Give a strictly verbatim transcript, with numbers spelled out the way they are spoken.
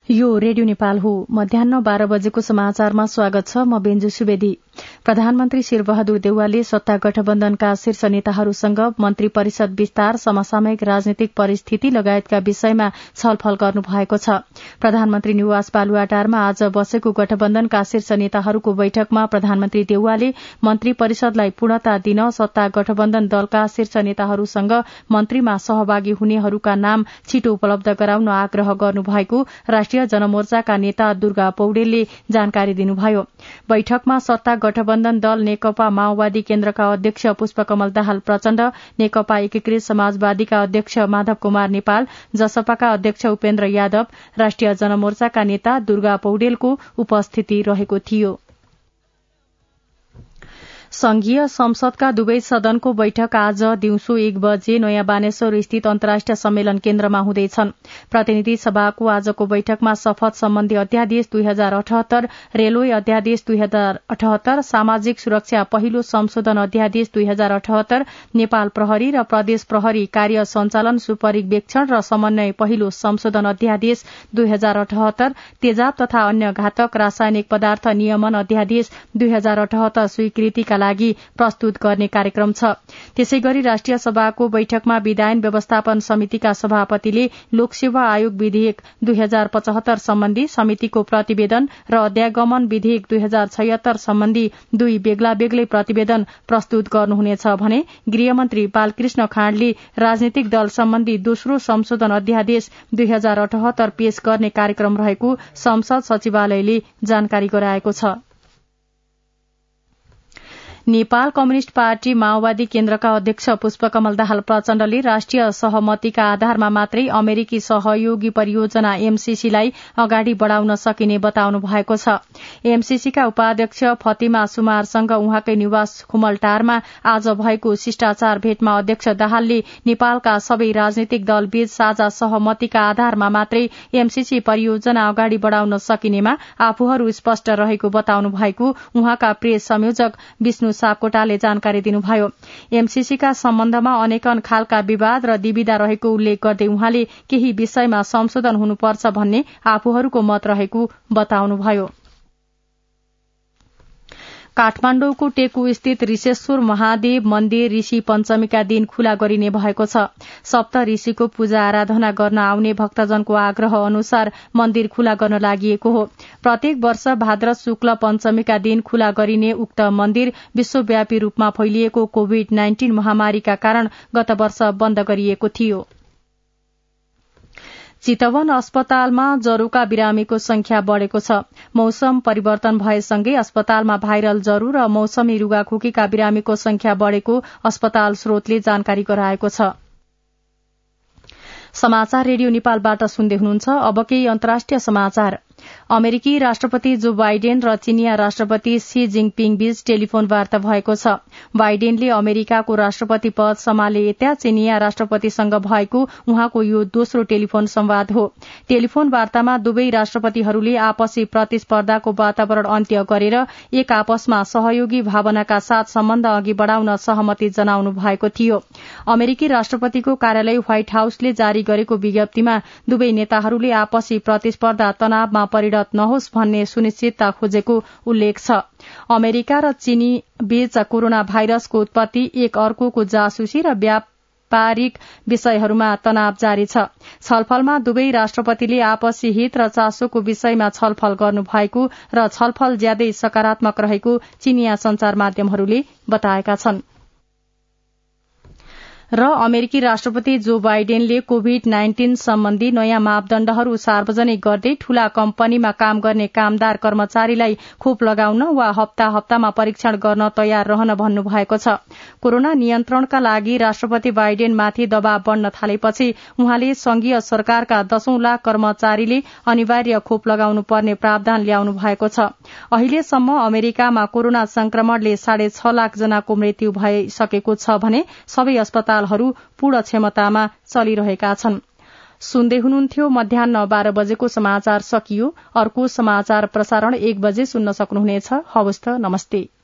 यो रेडियो नेपाल हो। मध्याह्न बाह्र बजेको समाचारमा स्वागत छ। म बेन्जु सुवेदी। प्रधानमन्त्री शेरबहादुर देउवाले सत्ता गठबन्धनका शीर्ष नेताहरूसँग मन्त्री परिषद विस्तार, समसामयिक राजनीतिक परिस्थिति लगायतका विषयमा छलफल गर्नु भएको छ। प्रधानमन्त्री निवास बालुवाटारमा आज बसेको गठबन्धनका शीर्ष नेताहरूको बैठकमा प्रधानमन्त्री देउवाले मन्त्री परिषदलाई पूर्णता दिन सत्ता गठबन्धन दलका शीर्ष नेताहरूसँग मन्त्रीमा सहभागी हुनेहरूका नाम छिटो उपलब्ध गराउन आग्रह गर्नुभएको राष्ट्रिय जनमोर्चाका नेता दुर्गा पौडेलले जानकारी दिनुभयो। बैठकमा सत्ता गठबन्धन दल नेकपा माओवादी केन्द्रका अध्यक्ष पुष्पकमल दाहाल प्रचण्ड, नेकपा एकीकृत समाजवादीका अध्यक्ष माधव कुमार नेपाल, जसपाका अध्यक्ष उपेन्द्र यादव, राष्ट्रिय जनमोर्चाका नेता दुर्गा पौडेलको उपस्थिति रहेको थियो। संघीय संसदका दुवै सदनको बैठक आज दिउँसो एक बजे नयाँ बानेश्वर स्थित अन्तर्राष्ट्रिय सम्मेलन केन्द्रमा हुँदैछन्। प्रतिनिधि सभाको आजको बैठकमा शपथ सम्बन्धी अध्यादेश दुई हजार अठहत्तर, रेलवे अध्यादेश दुई हजार अठहत्तर, सामाजिक सुरक्षा पहिलो संशोधन अध्यादेश दुई हजार अठहत्तर, नेपाल प्रहरी र प्रदेश प्रहरी कार्य सञ्चालन सुपरिवेक्षण र समन्वय पहिलो संशोधन अध्यादेश दुई हजार अठहत्तर, तेजाब तथा अन्य घातक रासायनिक पदार्थ नियमन अध्यादेश दुई हजार अठहत्तर स्वीकृतिका लागि प्रस्तुत गर्ने कार्यक्रम छ। त्यसै गरी राष्ट्रिय सभाको बैठकमा विधायन व्यवस्थापन समितिका सभापतिले लोकसेवा आयोग विधेयक दुई हजार पचहत्तर सम्बन्धी समितिको प्रतिवेदन र अध्यागमन विधेयक दुई हजार छयत्तर सम्बन्धी दुई बेग्ला बेग्लै प्रतिवेदन प्रस्तुत गर्नुहुनेछ भने गृहमन्त्री बालकृष्ण खाँडले राजनीतिक दल सम्बन्धी दोस्रो संशोधन अध्यादेश दुई हजार अठहत्तर पेश गर्ने कार्यक्रम रहेको संसद सचिवालयले जानकारी गराएको छ। नेपाल कम्युनिष्ट पार्टी माओवादी केन्द्रका अध्यक्ष पुष्पकमल दाहाल प्रचण्डले राष्ट्रिय सहमतिका आधारमा मात्रै अमेरिकी सहयोगी परियोजना एमसीसीलाई अगाडि बढ़ाउन सकिने बताउनु भएको छ। एमसीसीका उपाध्यक्ष फतिमा सुमारसँग उहाँकै निवास खुमलटारमा आज भएको शिष्टाचार भेटमा अध्यक्ष दाहालले नेपालका सबै राजनीतिक दलबीच साझा सहमतिका आधारमा मात्रै एमसीसी परियोजना अगाडि बढ़ाउन सकिनेमा आफूहरू स्पष्ट रहेको बताउनु भएको उहाँका प्रेस संयोजक विष्णु सापकोटाले जानकारी दिनुभयो। एमसीसीका सम्बन्धमा अनेकन खालका विवाद र दुविधा रहेको उल्लेख गर्दै उहाँले केही विषयमा संशोधन हुनुपर्छ भन्ने आफूहरूको मत रहेको बताउनुभयो। काठमाण्डौको टेकु स्थित ऋषेश्वर महादेव मन्दिर ऋषि पञ्चमीका दिन खुला गरिने भएको छ। सप्त ऋषिको पूजा आराधना गर्न आउने भक्तजनको आग्रह अनुसार मन्दिर खुला गर्न लागि हो। प्रत्येक वर्ष भाद्र शुक्ल पञ्चमीका दिन खुला गरिने उक्त मन्दिर विश्वव्यापी रूपमा फैलिएको कोविड नाइन्टीन महामारीका कारण गत वर्ष बन्द गरिएको थियो। चितवन अस्पतालमा जरोका बिरामीको संख्या बढ़ेको छ। मौसम परिवर्तन भएसँगै अस्पतालमा भाइरल जरो र मौसमी रुगाखोकीका बिरामीको संख्या बढ़ेको अस्पताल स्रोतले जानकारी गराएको छ। समाचार रेडियो नेपालबाट सुन्दै हुनुहुन्छ। अब केही अन्तर्राष्ट्रिय समाचार। अमेरिकी राष्ट्रपति जो बाइडेन र चिनिया राष्ट्रपति सी जिङपिङ बीच टेलिफोन वार्ता भएको छ। बाइडेनले अमेरिकाको राष्ट्रपति पद सम्हाले यता चिनिया राष्ट्रपतिसँग भएको उहाँको यो दोस्रो टेलिफोन संवाद हो। टेलिफोन वार्तामा दुवै राष्ट्रपतिहरूले आपसी प्रतिस्पर्धाको वातावरण अन्त्य गरेर एक आपसमा सहयोगी भावनाका साथ सम्बन्ध अघि बढ़ाउन सहमति जनाउनु भएको थियो। अमेरिकी राष्ट्रपतिको कार्यालय व्हाइट हाउसले जारी गरेको विज्ञप्तिमा दुवै नेताहरूले आपसी प्रतिस्पर्धा तनावमा परिणत नहोस् भन्ने सुनिश्चितता खोजेको उल्लेख छ। अमेरिका र चीनी बीच कोरोना भाइरसको उत्पत्ति, एक अर्कोको जासुसी र व्यापारिक विषयहरूमा तनाव जारी छ। छलफलमा दुवै राष्ट्रपतिले आपसी हित र चासोको विषयमा छलफल गर्नुभएको र छलफल ज्यादै सकारात्मक रहेको चीनिया संचार माध्यमहरूले बताएका छन्। र अमेरिकी राष्ट्रपति जो बाइडेनले कोविड नाइन्टीन सम्बन्धी नयाँ मापदण्डहरू सार्वजनिक गर्दै ठूला कम्पनीमा काम गर्ने कामदार कर्मचारीलाई खोप लगाउन वा हप्ता हप्तामा परीक्षण गर्न तयार रहन भन्नुभएको छ। कोरोना नियन्त्रणका लागि राष्ट्रपति बाइडेनमाथि दबाव बढ्न थालेपछि उहाँले संघीय सरकारका दशौं लाख कर्मचारीले अनिवार्य खोप लगाउनु पर्ने प्रावधान ल्याउनु भएको छ। अहिलेसम्म अमेरिकामा कोरोना संक्रमणले साढे छ लाख जनाको मृत्यु भइसकेको छ भने सबै अस्पताल पूर्ण क्षमतामा चलिरहेका छन्। सुन्दै हुनुहुन्थ्यो। मध्याह्न बाह्र बजेको समाचार सकियो। अर्को समाचार प्रसारण एक बजे सुन्न सक्नुहुनेछ। हवस् त, नमस्ते।